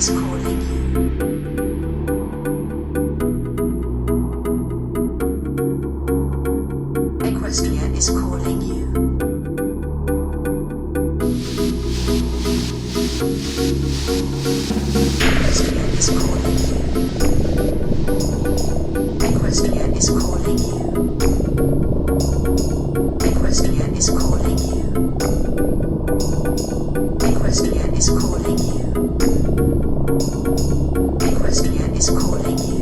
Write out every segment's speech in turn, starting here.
is calling you. Equestria is calling you. Equestria is calling you. Equestria is calling you. Equestria is calling you. Equestria is calling you. Equestria is calling you.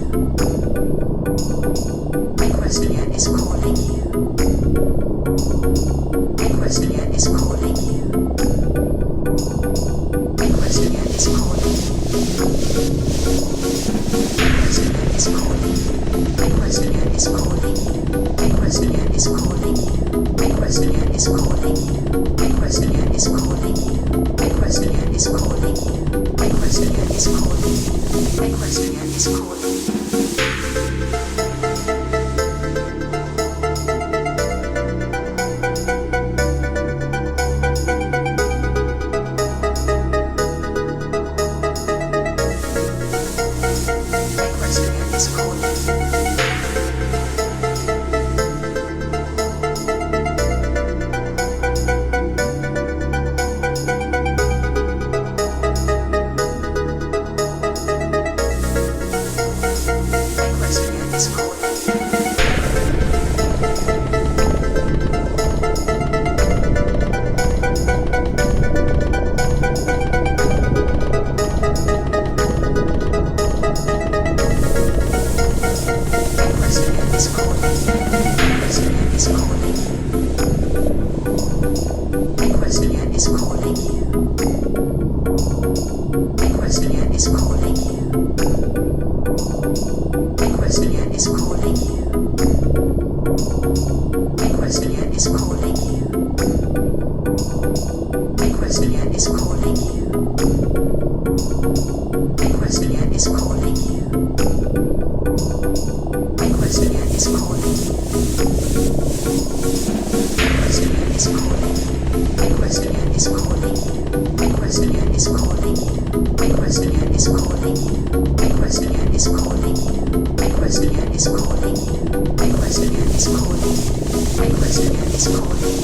Equestria is calling you. Equestria is calling you. Equestria is calling you. Equestria is calling you. Equestria is calling you. Equestria is calling you. Equestria is calling you. Equestria is calling you. Equestria is calling you. Equestria is calling you. Equestria is calling you. Equestria is calling you.